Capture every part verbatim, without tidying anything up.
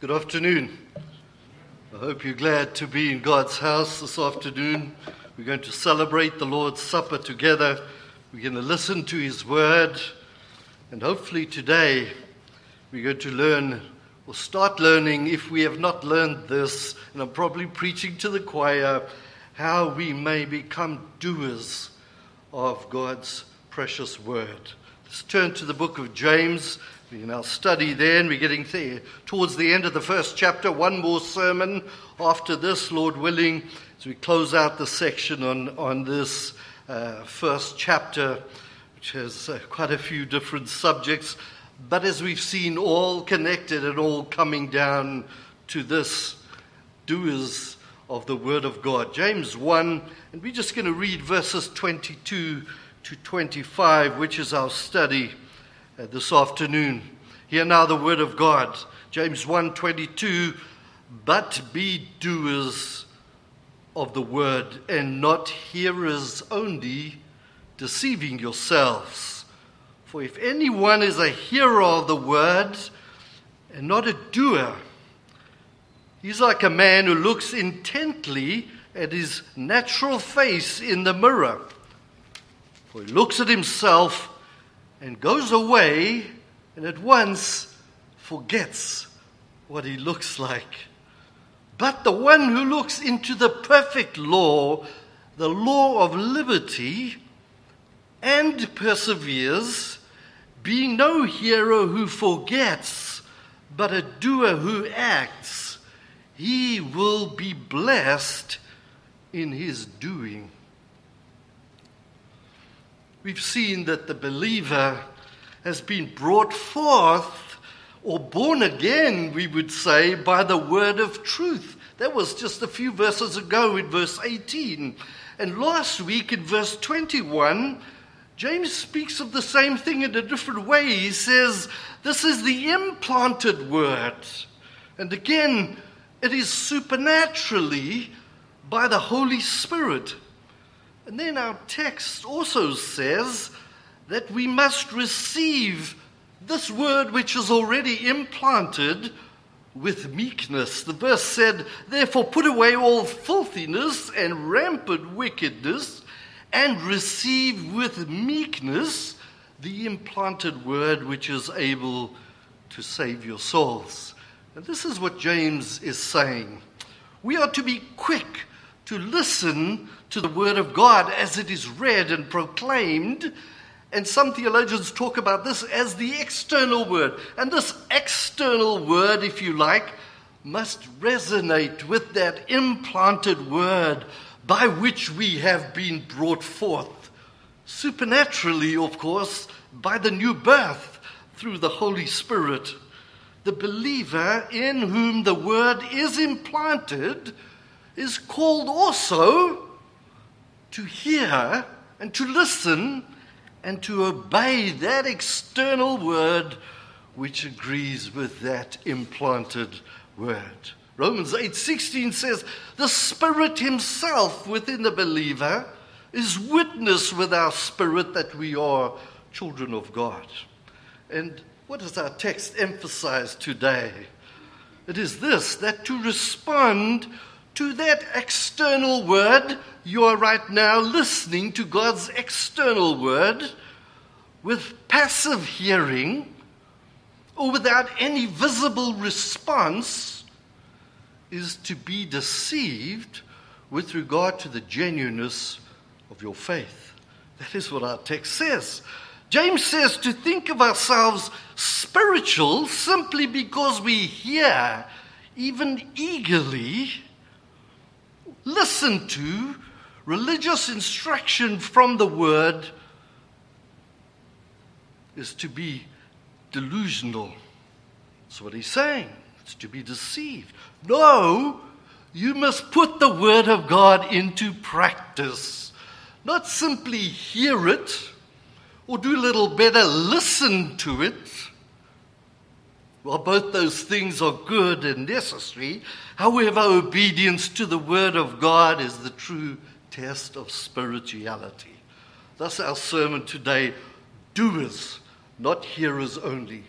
Good afternoon. I hope you're glad to be in God's house this afternoon. We're going to celebrate the Lord's Supper together. We're going to listen to His Word. And hopefully today we're going to learn, or start learning, if we have not learned this, and I'm probably preaching to the choir, how we may become doers of God's precious Word. Let's turn to the book of James. We now study there, and we're getting there towards the end of the first chapter. One more sermon after this, Lord willing, as we close out the section on, on this uh, first chapter, which has uh, quite a few different subjects, but as we've seen, all connected and all coming down to this, doers of the Word of God. James one, and we're just going to read verses twenty-two to twenty-five, which is our study Uh, this afternoon. Hear now the word of God. James one twenty-two, but be doers of the word and not hearers only, deceiving yourselves. For if anyone is a hearer of the word and not a doer, he's like a man who looks intently at his natural face in the mirror. For he looks at himself and goes away and at once forgets what he looks like. But the one who looks into the perfect law, the law of liberty, and perseveres, being no hearer who forgets, but a doer who acts, he will be blessed in his doing. We've seen that the believer has been brought forth, or born again, we would say, by the word of truth. That was just a few verses ago in verse eighteen. And last week in verse twenty-one, James speaks of the same thing in a different way. He says, this is the implanted word. And again, it is supernaturally by the Holy Spirit. And then our text also says that we must receive this word which is already implanted with meekness. The verse said, therefore put away all filthiness and rampant wickedness and receive with meekness the implanted word which is able to save your souls. And this is what James is saying. We are to be quick to listen to the word of God as it is read and proclaimed. And some theologians talk about this as the external word. And this external word, if you like, must resonate with that implanted word by which we have been brought forth. Supernaturally, of course, by the new birth through the Holy Spirit. The believer in whom the word is implanted is called also to hear and to listen and to obey that external word which agrees with that implanted word. Romans eight sixteen says, the Spirit himself within the believer is witness with our spirit that we are children of God. And what does our text emphasize today? It is this, that to respond to that external word, you are right now listening to God's external word with passive hearing or without any visible response, is to be deceived with regard to the genuineness of your faith. That is what our text says. James says to think of ourselves spiritual simply because we hear, even eagerly, listen to religious instruction from the word is to be delusional. That's what he's saying. It's to be deceived. No, you must put the word of God into practice. Not simply hear it or do a little better listen to it. Well, both those things are good and necessary. However, obedience to the word of God is the true test of spirituality. Thus our sermon today, doers, not hearers only.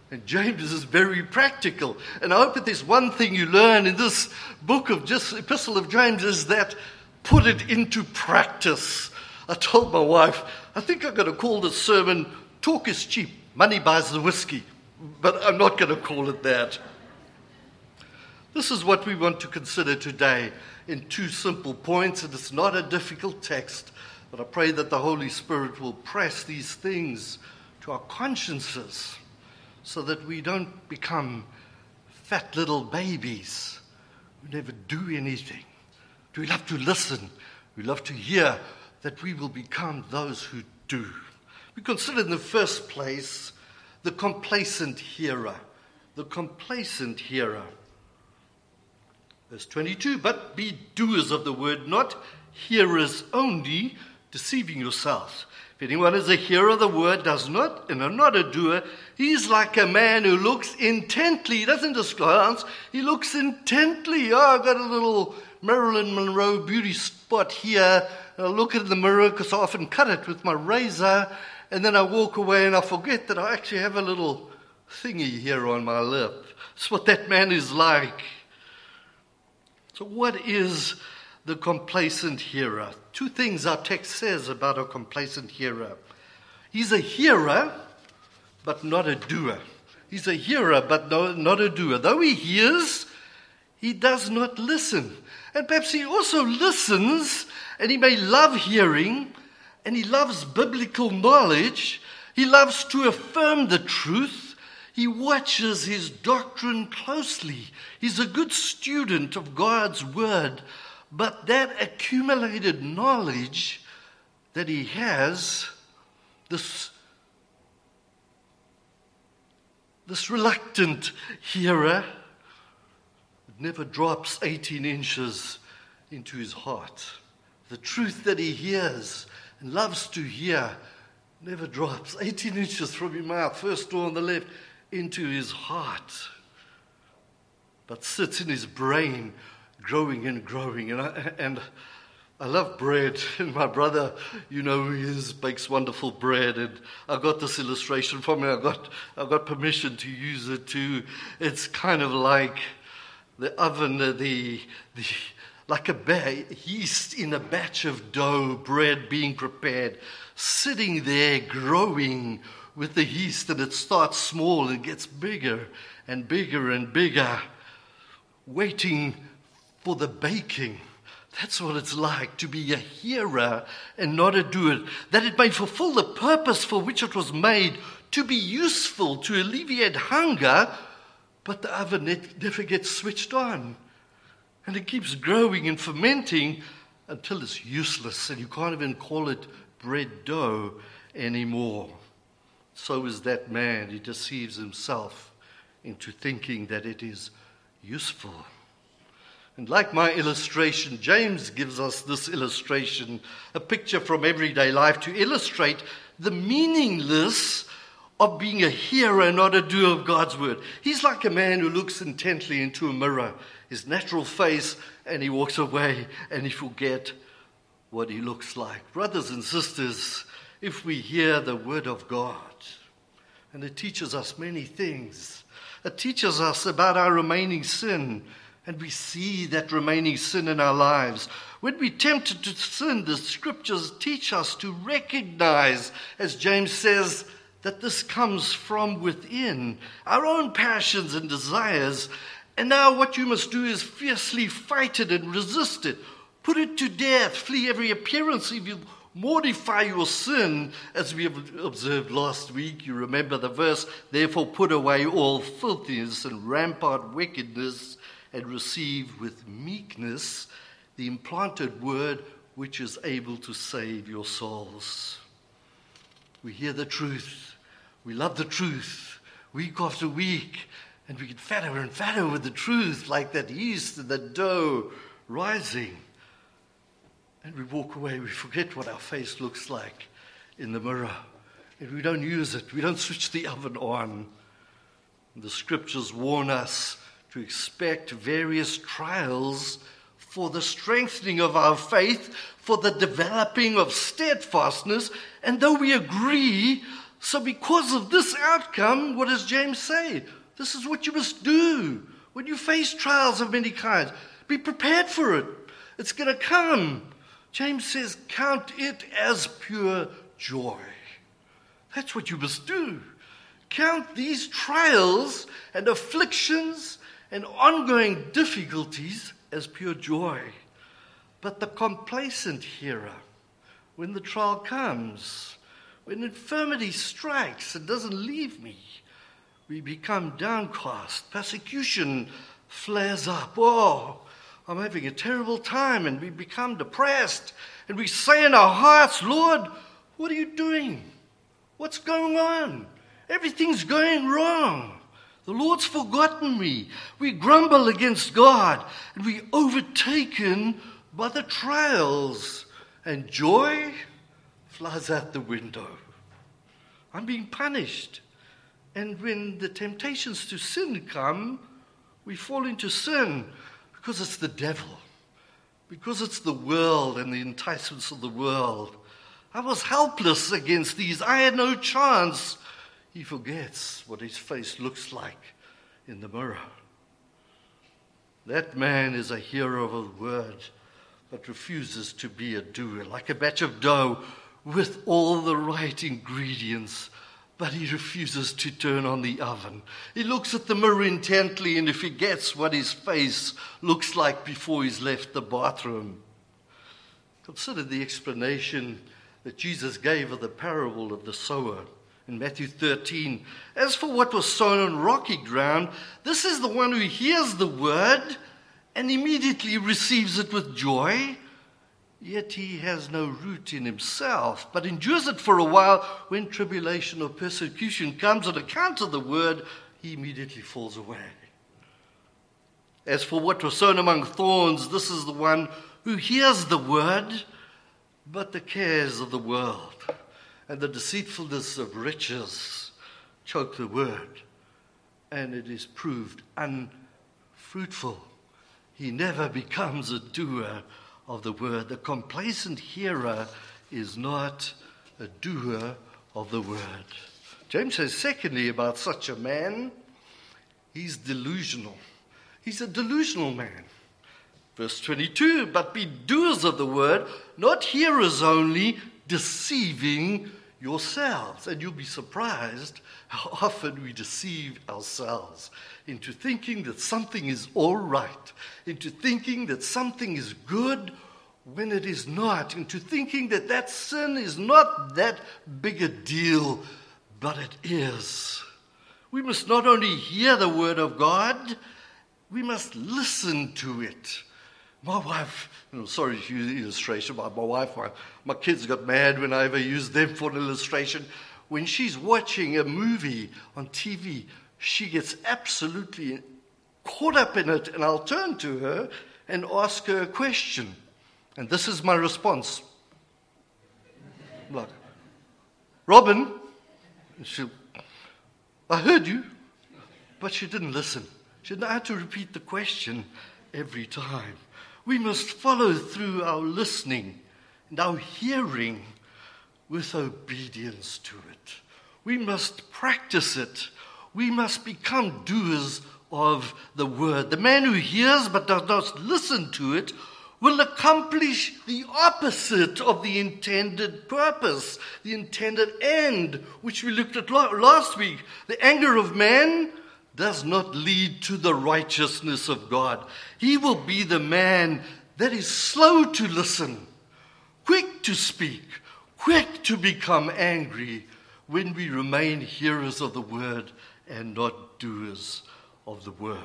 And James is very practical. And I hope that there's one thing you learn in this book of just Epistle of James is that put it into practice. I told my wife, I think I'm going to call this sermon, Talk is Cheap, Money Buys the Whiskey. But I'm not going to call it that. This is what we want to consider today in two simple points, and it's not a difficult text, but I pray that the Holy Spirit will press these things to our consciences so that we don't become fat little babies who never do anything. Do we love to listen? We love to hear, that we will become those who do. We consider in the first place the complacent hearer. The complacent hearer. Verse twenty-two, but be doers of the word, not hearers only, deceiving yourselves. If anyone is a hearer of the word, does not, and not a doer, he's like a man who looks intently. He doesn't just glance, he looks intently. Oh, I've got a little Marilyn Monroe beauty spot here. I look in the mirror because I often cut it with my razor, and then I walk away and I forget that I actually have a little thingy here on my lip. It's what that man is like. So what is the complacent hearer? Two things our text says about a complacent hearer. He's a hearer, but not a doer. He's a hearer, but no, not a doer. Though he hears, he does not listen. And perhaps he also listens, and he may love hearing, and he loves biblical knowledge. He loves to affirm the truth. He watches his doctrine closely. He's a good student of God's word, but that accumulated knowledge that he has, this, this reluctant hearer, never drops eighteen inches into his heart. The truth that he hears and loves to hear never drops eighteen inches from your mouth, first door on the left, into his heart, but sits in his brain, growing and growing. And I, and I love bread, and my brother, you know who he is, bakes wonderful bread, and I got this illustration from him. I got I got permission to use it too. It's kind of like the oven, the the like a ba- yeast in a batch of dough, bread being prepared, sitting there growing with the yeast, and it starts small and gets bigger and bigger and bigger, waiting for the baking. That's what it's like to be a hearer and not a doer, that it may fulfill the purpose for which it was made, to be useful, to alleviate hunger, but the oven never gets switched on. And it keeps growing and fermenting until it's useless, and you can't even call it bread dough anymore. So is that man. He deceives himself into thinking that it is useful. And like my illustration, James gives us this illustration, a picture from everyday life to illustrate the meaningless of being a hearer, not a doer of God's word. He's like a man who looks intently into a mirror, his natural face, and he walks away and he forgets what he looks like. Brothers and sisters, if we hear the word of God, and it teaches us many things. It teaches us about our remaining sin, and we see that remaining sin in our lives. When we're tempted to sin, the scriptures teach us to recognize, as James says, that this comes from within, our own passions and desires. And now what you must do is fiercely fight it and resist it. Put it to death. Flee every appearance of you. Mortify your sin, as we have observed last week. You remember the verse, therefore put away all filthiness and rampart wickedness, and receive with meekness the implanted word which is able to save your souls. We hear the truth. We love the truth week after week, and we get fatter and fatter with the truth, like that yeast and the dough rising. And we walk away, we forget what our face looks like in the mirror. And we don't use it. We don't switch the oven on. The scriptures warn us to expect various trials for the strengthening of our faith, for the developing of steadfastness. And though we agree So because of this outcome, what does James say? This is what you must do when you face trials of many kinds. Be prepared for it. It's going to come. James says, count it as pure joy. That's what you must do. Count these trials and afflictions and ongoing difficulties as pure joy. But the complacent hearer, when the trial comes, when infirmity strikes and doesn't leave me, we become downcast. Persecution flares up. Oh, I'm having a terrible time, and we become depressed. And we say in our hearts, Lord, what are you doing? What's going on? Everything's going wrong. The Lord's forgotten me. We grumble against God, and we're overtaken by the trials. And joy flies out the window. I'm being punished. And when the temptations to sin come, we fall into sin because it's the devil, because it's the world and the enticements of the world. I was helpless against these. I had no chance. He forgets what his face looks like in the mirror. That man is a hearer of a word, but refuses to be a doer, like a batch of dough with all the right ingredients, but he refuses to turn on the oven. He looks at the mirror intently, and he forgets what his face looks like before he's left the bathroom. Consider the explanation that Jesus gave of the parable of the sower in Matthew thirteen. As for what was sown on rocky ground, this is the one who hears the word and immediately receives it with joy, yet he has no root in himself, but endures it for a while. When tribulation or persecution comes on account of the word, he immediately falls away. As for what was sown among thorns, this is the one who hears the word, but the cares of the world and the deceitfulness of riches choke the word, and it is proved unfruitful. He never becomes a doer of the word. The complacent hearer is not a doer of the word. James says, secondly, about such a man, he's delusional. He's a delusional man. Verse twenty-two, but be doers of the word, not hearers only, deceiving yourselves. And you'll be surprised how often we deceive ourselves into thinking that something is all right, into thinking that something is good when it is not, into thinking that that sin is not that big a deal, but it is. We must not only hear the word of God, we must listen to it. My wife, you know, sorry to use illustration, but my wife, my, my kids got mad when I ever used them for an illustration. When she's watching a movie on T V, she gets absolutely caught up in it, and I'll turn to her and ask her a question. And this is my response. I'm like, Robin, and she, I heard you, but she didn't listen. She had to repeat the question every time. We must follow through our listening and our hearing with obedience to it. We must practice it. We must become doers of the word. The man who hears but does not listen to it will accomplish the opposite of the intended purpose, the intended end, which we looked at last week. The anger of man does not lead to the righteousness of God. He will be the man that is slow to listen, quick to speak, quick to become angry when we remain hearers of the word and not doers of the word.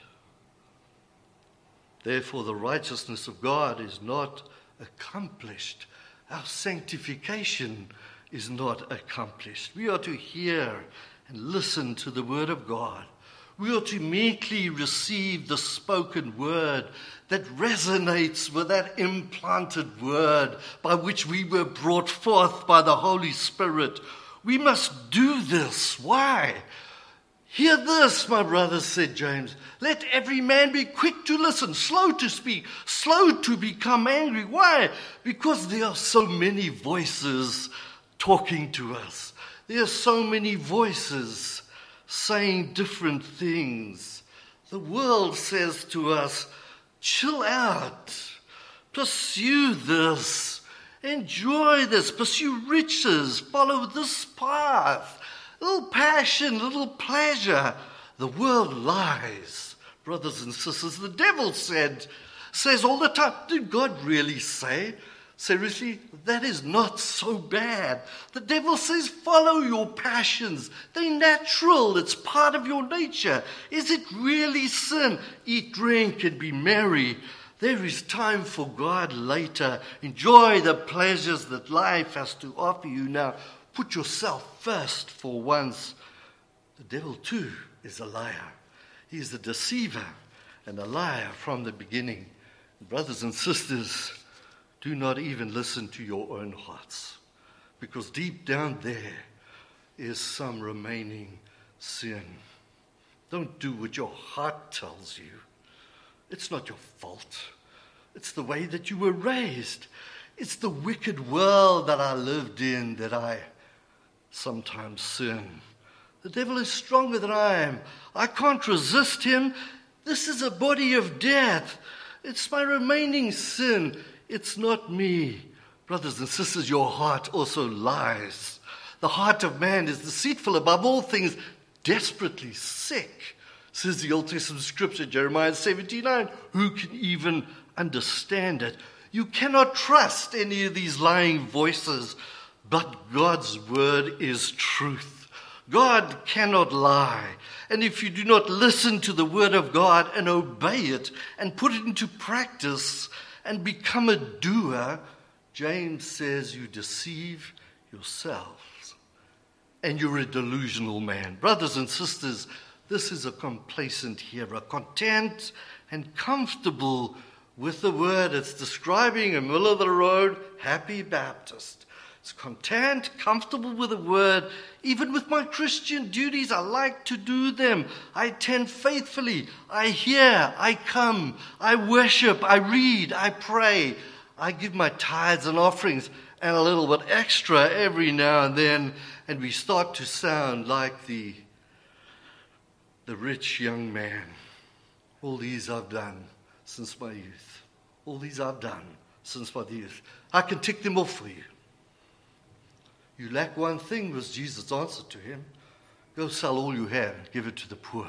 Therefore, the righteousness of God is not accomplished. Our sanctification is not accomplished. We are to hear and listen to the word of God. We are to meekly receive the spoken word that resonates with that implanted word by which we were brought forth by the Holy Spirit. We must do this. Why? Hear this, my brothers, said James. Let every man be quick to listen, slow to speak, slow to become angry. Why? Because there are so many voices talking to us. There are so many voices saying different things. The world says to us, chill out, pursue this, enjoy this, pursue riches, follow this path, little passion, little pleasure. The world lies, brothers and sisters. The devil said, says all the time, did God really say? Seriously, that is not so bad. The devil says, follow your passions. They're natural. It's part of your nature. Is it really sin? Eat, drink, and be merry. There is time for God later. Enjoy the pleasures that life has to offer you now. Put yourself first for once. The devil, too, is a liar. He is a deceiver and a liar from the beginning. Brothers and sisters, do not even listen to your own hearts, because deep down there is some remaining sin. Don't do what your heart tells you. It's not your fault. It's the way that you were raised. It's the wicked world that I lived in that I sometimes sin. The devil is stronger than I am. I can't resist him. This is a body of death. It's my remaining sin. It's not me. Brothers and sisters, your heart also lies. The heart of man is deceitful above all things, desperately sick, says the Old Testament scripture, Jeremiah seventeen nine. Who can even understand it? You cannot trust any of these lying voices, but God's word is truth. God cannot lie. And if you do not listen to the word of God and obey it and put it into practice and become a doer, James says you deceive yourselves and you're a delusional man. Brothers and sisters, this is a complacent hearer, content and comfortable with the word. It's describing a middle of the road, happy Baptist. It's content, comfortable with the word. Even with my Christian duties, I like to do them. I attend faithfully. I hear, I come, I worship, I read, I pray. I give my tithes and offerings and a little bit extra every now and then. And we start to sound like the, the rich young man. All these I've done since my youth. All these I've done since my youth. I can tick them off for you. You lack one thing, was Jesus' answer to him. Go sell all you have and give it to the poor.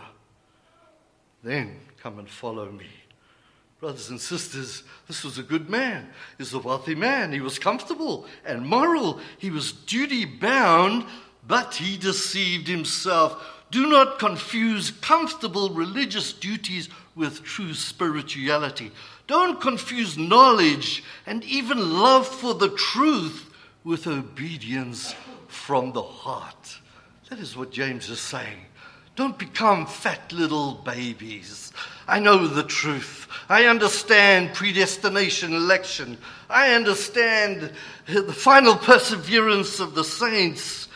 Then come and follow me. Brothers and sisters, this was a good man. He was a wealthy man. He was comfortable and moral. He was duty-bound, but he deceived himself. Do not confuse comfortable religious duties with true spirituality. Don't confuse knowledge and even love for the truth with obedience from the heart. That is what James is saying. Don't become fat little babies. I know the truth. I understand predestination, election. I understand the final perseverance of the saints.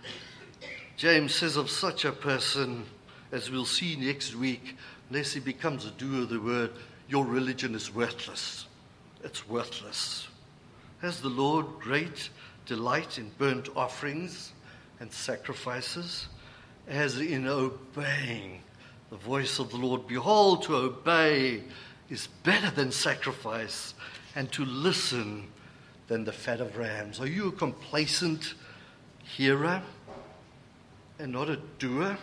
James says of such a person, as we'll see next week, unless he becomes a doer of the word, your religion is worthless. It's worthless. Has the Lord great delight in burnt offerings and sacrifices, as in obeying the voice of the Lord? Behold, to obey is better than sacrifice, and to listen than the fat of rams. Are you a complacent hearer and not a doer?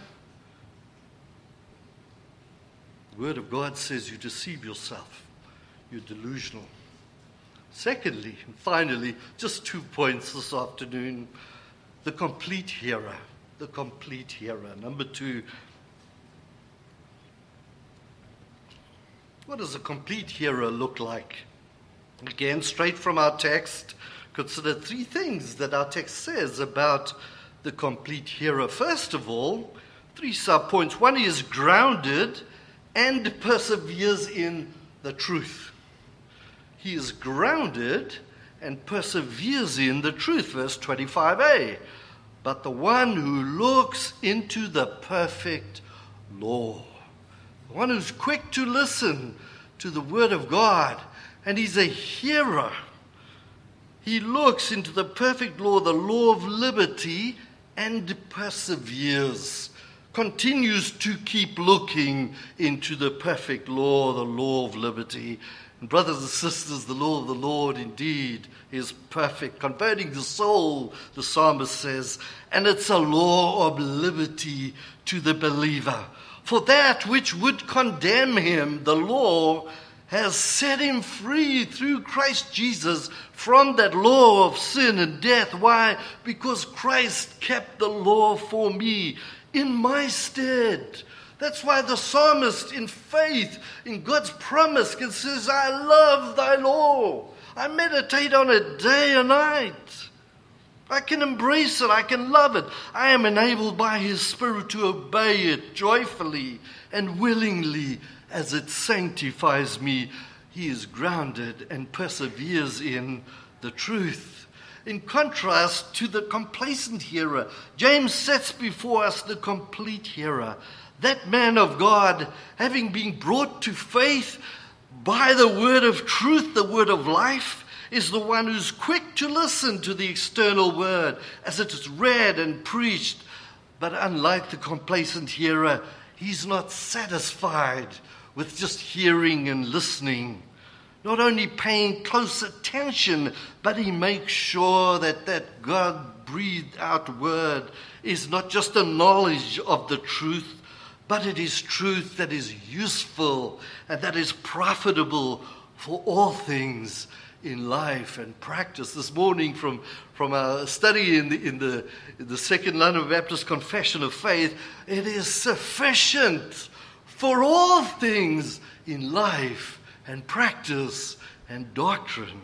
The Word of God says you deceive yourself. You're delusional. Secondly, and finally, just two points this afternoon. The complete hearer. The complete hearer. Number two, what does a complete hearer look like? Again, straight from our text, consider three things that our text says about the complete hearer. First of all, three sub-points. One is grounded and perseveres in the truth. He is grounded and perseveres in the truth. Verse twenty-five a. But the one who looks into the perfect law, the one who's quick to listen to the word of God, and he's a hearer. He looks into the perfect law, the law of liberty, and perseveres, continues to keep looking into the perfect law, the law of liberty. And brothers and sisters, the law of the Lord indeed is perfect, converting the soul, the psalmist says, and it's a law of liberty to the believer. For that which would condemn him, the law has set him free through Christ Jesus from that law of sin and death. Why? Because Christ kept the law for me in my stead. That's why the psalmist, in faith, in God's promise, can says, I love thy law. I meditate on it day and night. I can embrace it. I can love it. I am enabled by his Spirit to obey it joyfully and willingly as it sanctifies me. He is grounded and perseveres in the truth. In contrast to the complacent hearer, James sets before us the complete hearer. That man of God, having been brought to faith by the word of truth, the word of life, is the one who's quick to listen to the external word as it is read and preached. But unlike the complacent hearer, he's not satisfied with just hearing and listening. Not only paying close attention, but he makes sure that that God-breathed out word is not just a knowledge of the truth, but it is truth that is useful and that is profitable for all things in life and practice. This morning from, from our study in the, in, the, in the Second London Baptist Confession of Faith, it is sufficient for all things in life and practice and doctrine.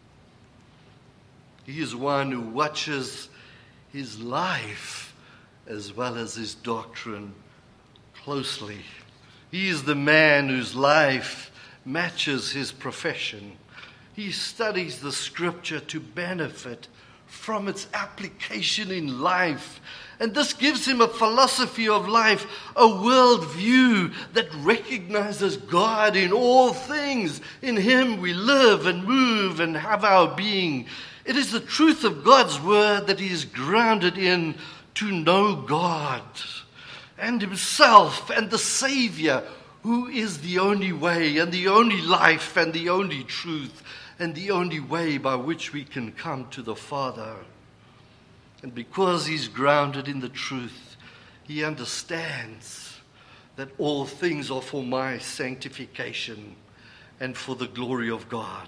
He is one who watches his life as well as his doctrine closely. He is the man whose life matches his profession. He studies the scripture to benefit from its application in life. And this gives him a philosophy of life, a worldview that recognizes God in all things. In him we live and move and have our being. It is the truth of God's word that he is grounded in to know God and himself and the Savior, who is the only way and the only life and the only truth and the only way by which we can come to the Father. And because he's grounded in the truth, he understands that all things are for my sanctification and for the glory of God.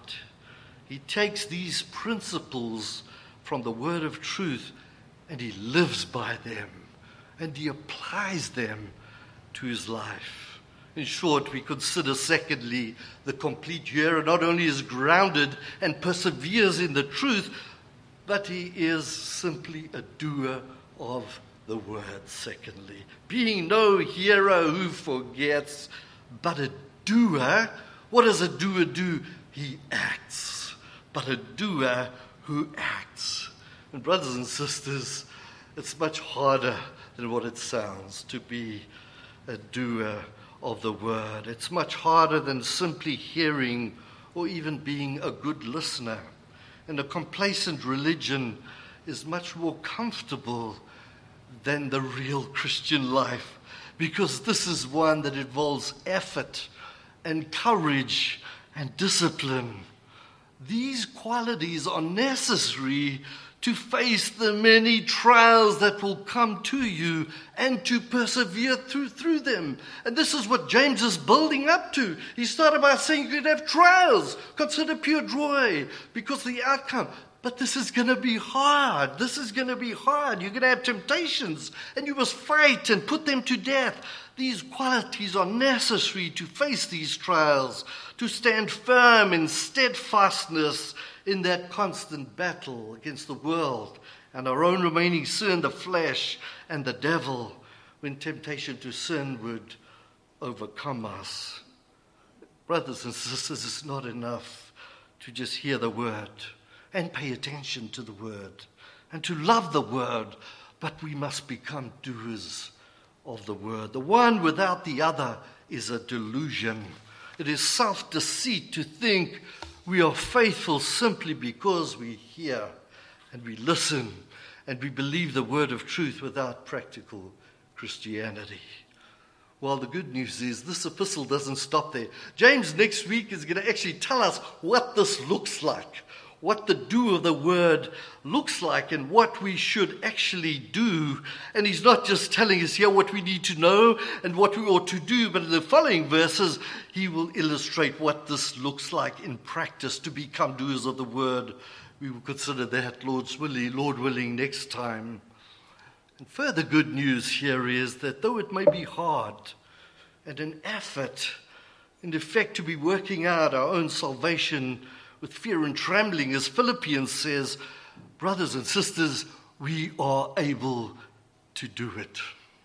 He takes these principles from the word of truth and he lives by them and he applies them to his life. In short, we consider, secondly, the complete hearer not only is grounded and perseveres in the truth, but he is simply a doer of the word, secondly. Being no hearer who forgets, but a doer. What does a doer do? He acts. But a doer who acts. And brothers and sisters, it's much harder than what it sounds to be a doer of the word. It's much harder than simply hearing or even being a good listener. And a complacent religion is much more comfortable than the real Christian life, because this is one that involves effort and courage and discipline. These qualities are necessary to face the many trials that will come to you and to persevere through, through them. And this is what James is building up to. He started by saying you could have trials. Consider pure joy because the outcome. But this is going to be hard. This is going to be hard. You're going to have temptations and you must fight and put them to death. These qualities are necessary to face these trials, to stand firm in steadfastness in that constant battle against the world and our own remaining sin, the flesh and the devil, when temptation to sin would overcome us. Brothers and sisters, it's not enough to just hear the word and pay attention to the word and to love the word, but we must become doers of the word. The one without the other is a delusion. It is self-deceit to think we are faithful simply because we hear and we listen and we believe the word of truth without practical Christianity. Well, the good news is this epistle doesn't stop there. James next week is going to actually tell us what this looks like, what the do of the word looks like, and what we should actually do. And he's not just telling us here what we need to know and what we ought to do, but in the following verses, he will illustrate what this looks like in practice to become doers of the word. We will consider that, Lord's willing, Lord willing, next time. And further good news here is that though it may be hard and an effort, in effect, to be working out our own salvation with fear and trembling, as Philippians says, brothers and sisters, we are able to do it.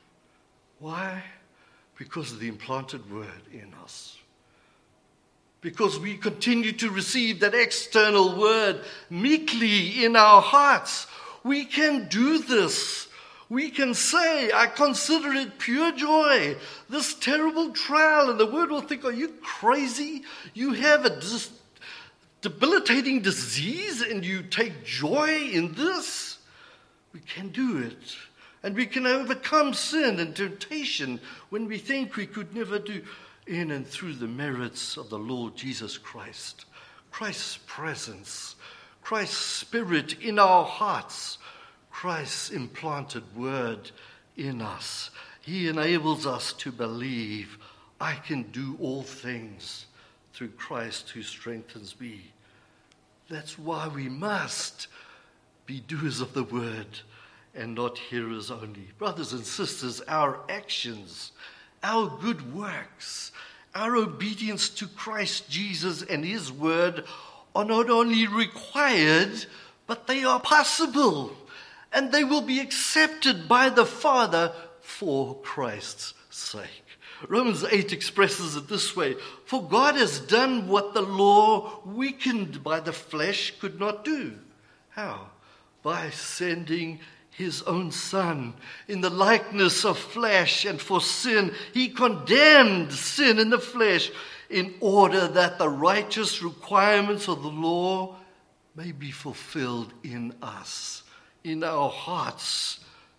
Why? Because of the implanted word in us. Because we continue to receive that external word meekly in our hearts. We can do this. We can say, I consider it pure joy, this terrible trial. And the word will think, are you crazy? You have a dis- debilitating disease and you take joy in this? We can do it. And we can overcome sin and temptation when we think we could never do, in and through the merits of the Lord Jesus Christ. Christ's presence, Christ's Spirit in our hearts, Christ's implanted word in us. He enables us to believe, I can do all things through Christ who strengthens me. That's why we must be doers of the word and not hearers only. Brothers and sisters, our actions, our good works, our obedience to Christ Jesus and his word are not only required, but they are possible. And they will be accepted by the Father for Christ's sake. Romans eight expresses it this way: for God has done what the law, weakened by the flesh, could not do. How? By sending his own Son in the likeness of flesh, and for sin he condemned sin in the flesh, in order that the righteous requirements of the law may be fulfilled in us, in our hearts.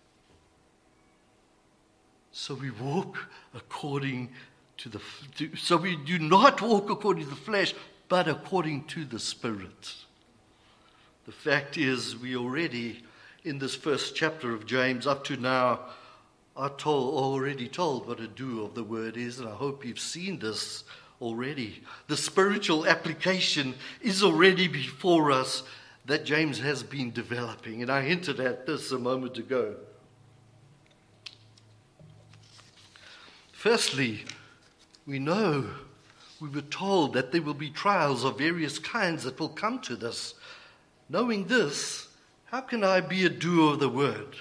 So we walk according to the, to, so we do not walk according to the flesh, but according to the Spirit. The fact is, we already, in this first chapter of James, up to now, are told, already told what a do of the word is, and I hope you've seen this already. The spiritual application is already before us that James has been developing, and I hinted at this a moment ago. Firstly, we know, we were told that there will be trials of various kinds that will come to this. Knowing this, how can I be a doer of the word?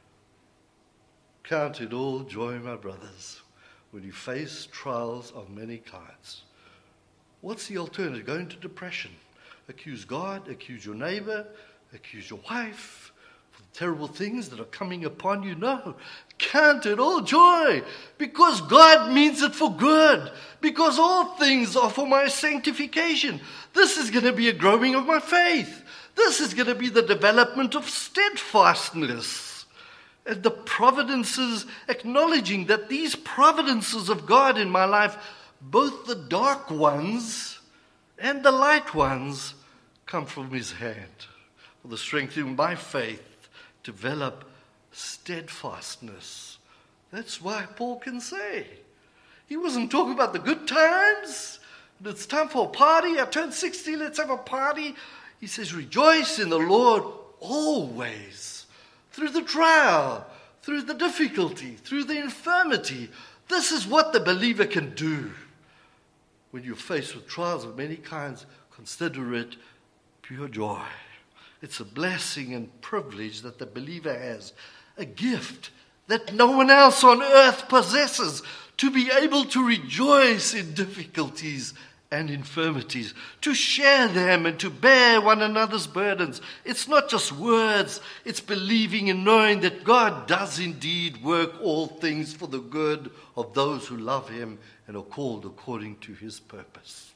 Count it all joy, my brothers, when you face trials of many kinds. What's the alternative? Go into depression. Accuse God, accuse your neighbor, accuse your wife for the terrible things that are coming upon you. No, count it all joy, because God means it for good, because all things are for my sanctification. This is going to be a growing of my faith. This is going to be the development of steadfastness. And the providences, acknowledging that these providences of God in my life, both the dark ones and the light ones, come from his hand. For the strengthening my faith, develop steadfastness. That's why Paul can say, he wasn't talking about the good times. It's time for a party. I turned sixty, let's have a party. He says, rejoice in the Lord always. Through the trial, through the difficulty, through the infirmity. This is what the believer can do. When you're faced with trials of many kinds, consider it pure joy. It's a blessing and privilege that the believer has, a gift that no one else on earth possesses, to be able to rejoice in difficulties and infirmities, to share them and to bear one another's burdens. It's not just words, it's believing and knowing that God does indeed work all things for the good of those who love him and are called according to his purpose.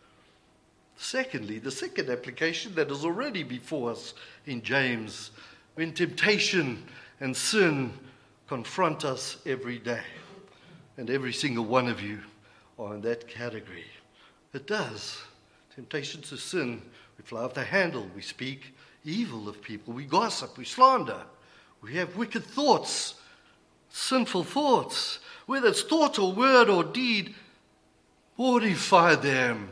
Secondly, the second application that is already before us in James, when temptation and sin confront us every day. And every single one of you are in that category. It does. Temptation to sin, we fly off the handle, we speak evil of people, we gossip, we slander, we have wicked thoughts, sinful thoughts, whether it's thought or word or deed. Mortify them.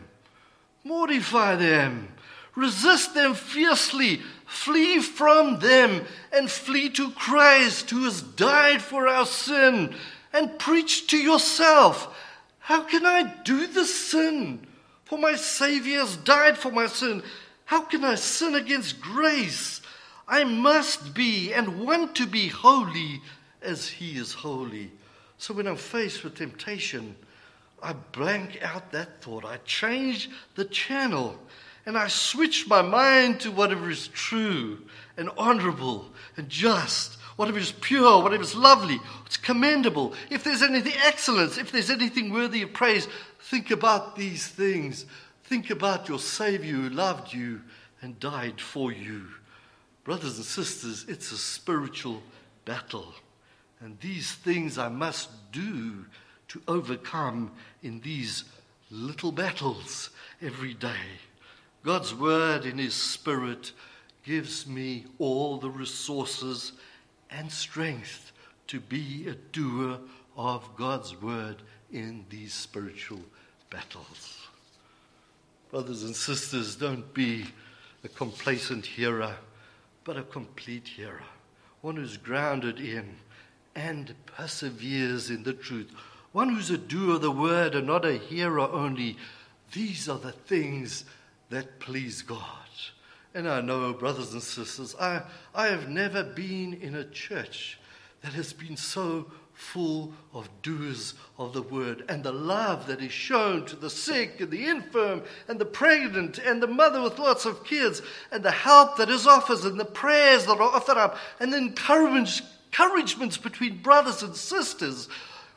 Mortify them. Resist them fiercely. Flee from them and flee to Christ, who has died for our sin. And preach to yourself, how can I do this sin? For my Savior has died for my sin. How can I sin against grace? I must be and want to be holy as he is holy. So when I'm faced with temptation, I blank out that thought. I change the channel and I switch my mind to whatever is true and honorable and just, whatever is pure, whatever is lovely, what's commendable. If there's anything excellent, if there's anything worthy of praise, think about these things. Think about your Savior who loved you and died for you. Brothers and sisters, it's a spiritual battle. And these things I must do to overcome in these little battles every day. God's word in his Spirit gives me all the resources and strength to be a doer of God's word in these spiritual battles. Brothers and sisters, don't be a complacent hearer, but a complete hearer, one who's grounded in and perseveres in the truth, one who's a doer of the word and not a hearer only. These are the things that please God. And I know, brothers and sisters, I, I have never been in a church that has been so full of doers of the word, and the love that is shown to the sick and the infirm and the pregnant and the mother with lots of kids, and the help that is offered and the prayers that are offered up, and the encourage, encouragements between brothers and sisters.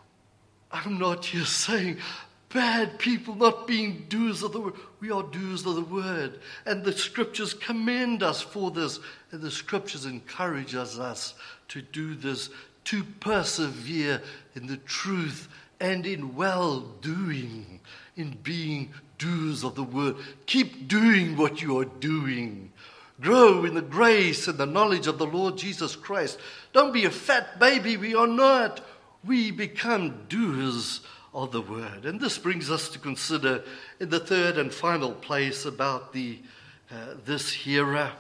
I'm not here saying bad people not being doers of the word. We are doers of the word. And the scriptures commend us for this. And the scriptures encourage us to do this, to persevere in the truth and in well-doing, in being doers of the word. Keep doing what you are doing. Grow in the grace and the knowledge of the Lord Jesus Christ. Don't be a fat baby. We are not. We become doers of the word. And this brings us to consider in the third and final place about the uh, this hearer,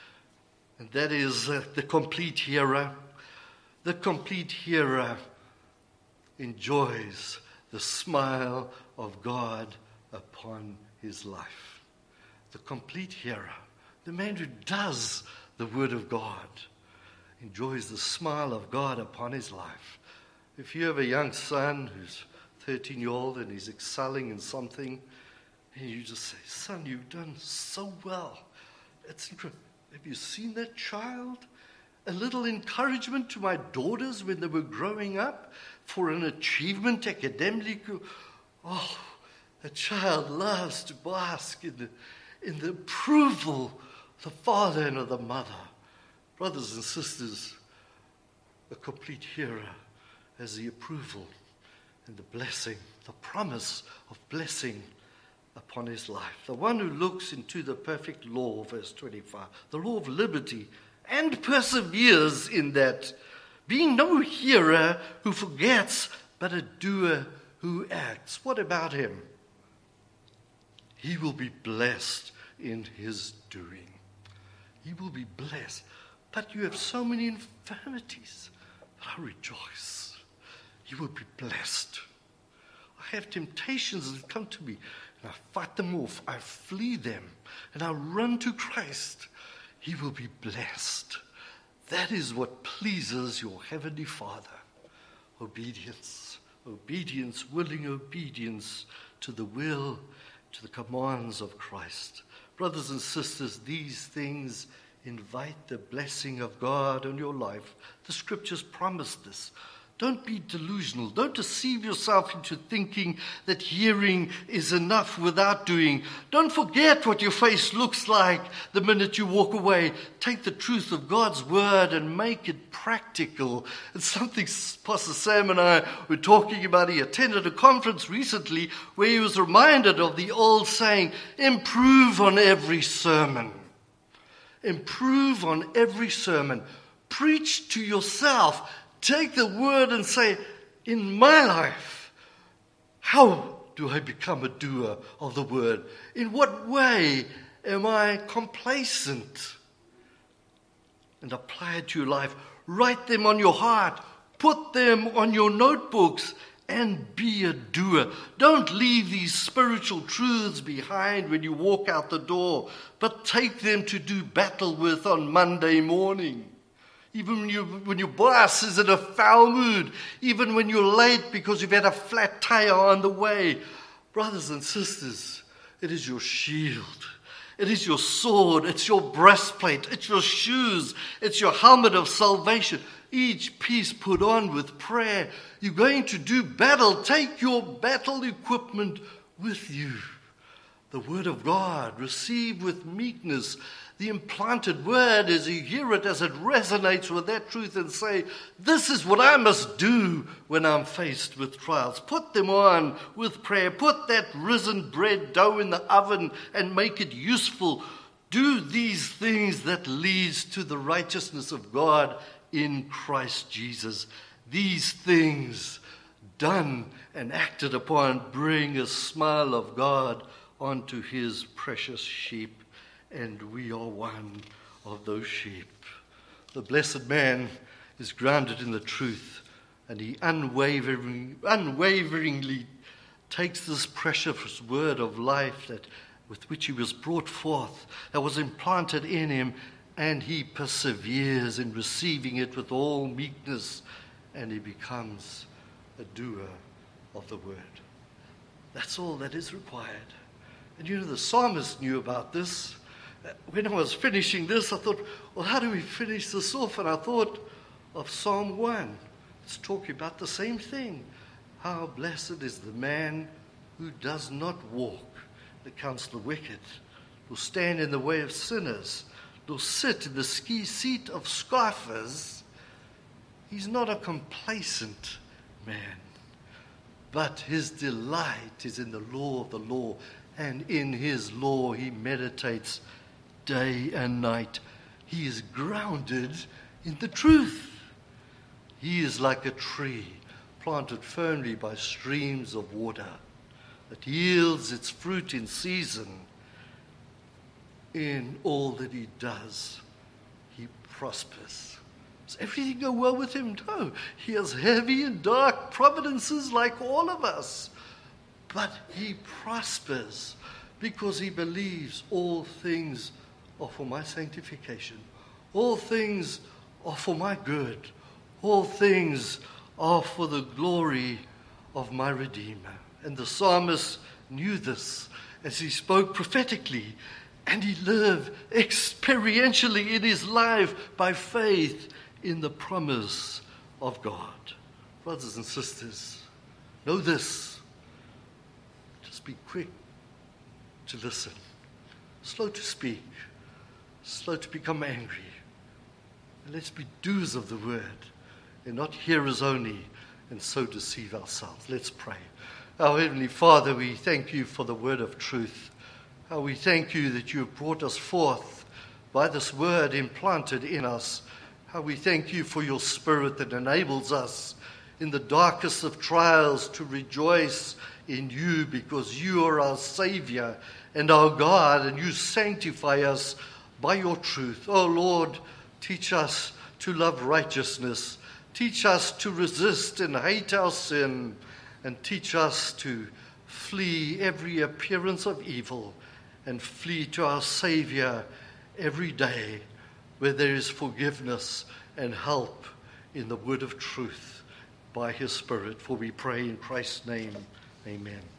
and that is uh, the complete hearer. The complete hearer enjoys the smile of God upon his life. The complete hearer, the man who does the word of God, enjoys the smile of God upon his life. If you have a young son who's thirteen-year-old and he's excelling in something, and you just say, son, you've done so well. It's incredible. Have you seen that child? A little encouragement to my daughters when they were growing up for an achievement academically. Oh, a child loves to bask in the, in the approval of the father and of the mother. Brothers and sisters, a complete hearer has the approval and the blessing, the promise of blessing upon his life. The one who looks into the perfect law, verse twenty-five, the law of liberty, and perseveres in that, being no hearer who forgets, but a doer who acts. What about him? He will be blessed in his doing. He will be blessed. But you have so many infirmities. But I rejoice. You will be blessed. I have temptations that come to me, and I fight them off. I flee them, and I run to Christ. He will be blessed. That is what pleases your heavenly Father. Obedience. Obedience, willing obedience to the will, to the commands of Christ. Brothers and sisters, these things invite the blessing of God on your life. The scriptures promise this. Don't be delusional. Don't deceive yourself into thinking that hearing is enough without doing. Don't forget what your face looks like the minute you walk away. Take the truth of God's word and make it practical. It's something Pastor Sam and I were talking about. He attended a conference recently where he was reminded of the old saying, improve on every sermon. Improve on every sermon. Preach to yourself. Take the word and say, in my life, how do I become a doer of the word? In what way am I complacent? And apply it to your life. Write them on your heart. Put them on your notebooks and be a doer. Don't leave these spiritual truths behind when you walk out the door, but take them to do battle with on Monday morning. Even when, you, when your boss is in a foul mood, even when you're late because you've had a flat tire on the way. Brothers and sisters, it is your shield. It is your sword. It's your breastplate. It's your shoes. It's your helmet of salvation. Each piece put on with prayer. You're going to do battle. Take your battle equipment with you. The word of God, receive with meekness the implanted word as you hear it, as it resonates with that truth, and say, this is what I must do when I'm faced with trials. Put them on with prayer. Put that risen bread dough in the oven and make it useful. Do these things that leads to the righteousness of God in Christ Jesus. These things done and acted upon bring a smile of God onto his precious sheep. And we are one of those sheep. The blessed man is grounded in the truth, and he unwavering, unwaveringly takes this precious word of life that with which he was brought forth, that was implanted in him, and he perseveres in receiving it with all meekness, and he becomes a doer of the word. That's all that is required. And you know, the psalmist knew about this. When I was finishing this, I thought, well, how do we finish this off? And I thought of Psalm one. It's talking about the same thing. How blessed is the man who does not walk in the counsel of the wicked, nor stand in the way of sinners, nor sit in the ski seat of scoffers. He's not a complacent man, but his delight is in the law of the law, and in his law he meditates day and night. He is grounded in the truth. He is like a tree planted firmly by streams of water that yields its fruit in season. In all that he does, he prospers. Does everything go well with him? No. He has heavy and dark providences like all of us. But he prospers because he believes all things are for my sanctification. All things are for my good. All things are for the glory of my Redeemer. And the psalmist knew this as he spoke prophetically, and he lived experientially in his life by faith in the promise of God. Brothers and sisters, know this. Just be quick to listen, slow to speak, slow to become angry. And let's be doers of the word and not hearers only, and so deceive ourselves. Let's pray. Our Heavenly Father, we thank you for the word of truth. How we thank you that you have brought us forth by this word implanted in us. How we thank you for your Spirit that enables us in the darkest of trials to rejoice in you, because you are our Savior and our God, and you sanctify us by your truth. Oh Lord, teach us to love righteousness. Teach us to resist and hate our sin, and teach us to flee every appearance of evil and flee to our Savior every day, where there is forgiveness and help in the word of truth by his Spirit. For we pray in Christ's name, amen.